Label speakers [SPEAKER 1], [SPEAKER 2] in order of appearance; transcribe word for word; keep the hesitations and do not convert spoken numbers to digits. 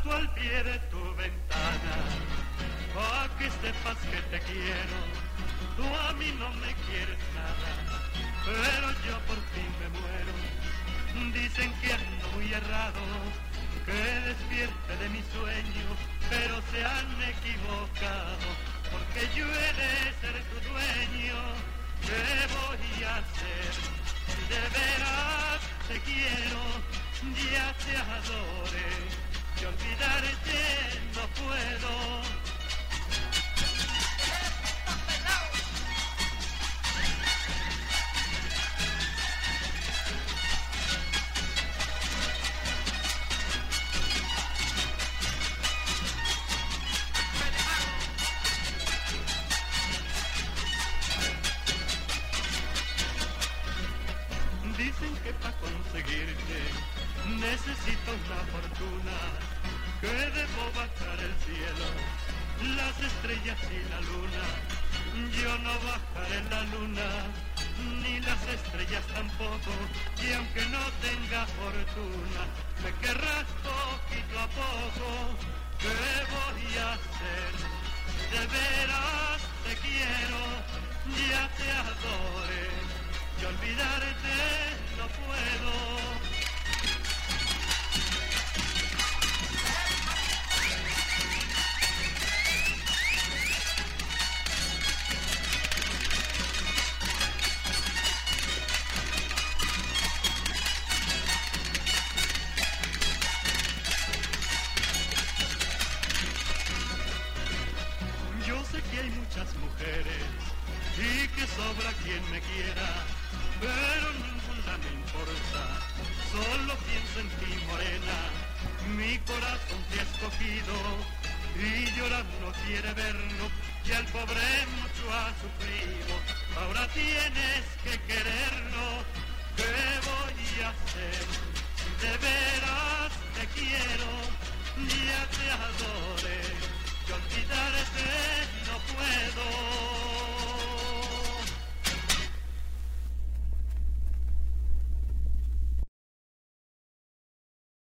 [SPEAKER 1] canto al pie de tu ventana, pa' que sepas que te quiero. Tú a mí no me quieres nada, pero yo por ti me muero. Dicen que ando muy errado, que despierte de mi sueño, pero se han equivocado, porque yo he de ser tu dueño. ¿Qué voy a hacer? De veras te quiero, ya te adore, que olvidarte no puedo. Dicen que para conseguirte necesito una fortuna, que debo bajar el cielo, las estrellas y la luna. Yo no bajaré la luna, ni las estrellas tampoco, y aunque no tenga fortuna, me querrás poquito a poco. ¿Qué voy a hacer? De veras te quiero, ya te adore, y olvidarte no puedo. Yo sé que hay muchas mujeres y que sobra quien me quiera, pero ninguna me importa, solo pienso en ti, morena. Mi corazón te ha escogido y llorando quiere verlo, y el pobre mucho ha sufrido, ahora tienes que quererlo. ¿Qué voy a hacer? De veras